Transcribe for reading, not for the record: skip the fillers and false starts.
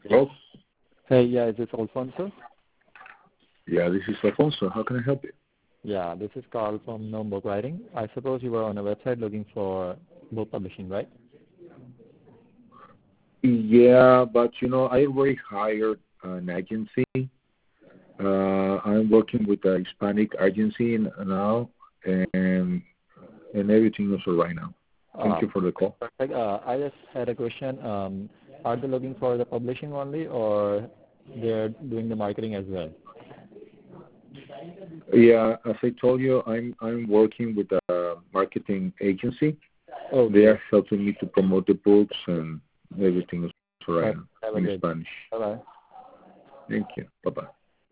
Hello? Hey, yeah, is this Alfonso? Yeah, this is Alfonso. How can I help you? Yeah, this is Carl from No Book Writing. I suppose you were on a website looking for book publishing, right? Yeah, but I already hired an agency. I'm working with a Hispanic agency now, and everything is all right now. Thank you for the call. Perfect. I just had a question. Are they looking for the publishing only, or they're doing the marketing as well? Yeah, as I told you, I'm working with a marketing agency. Okay. They are helping me to promote the books, and everything is all right now in Spanish. Bye-bye. Thank you. Bye-bye.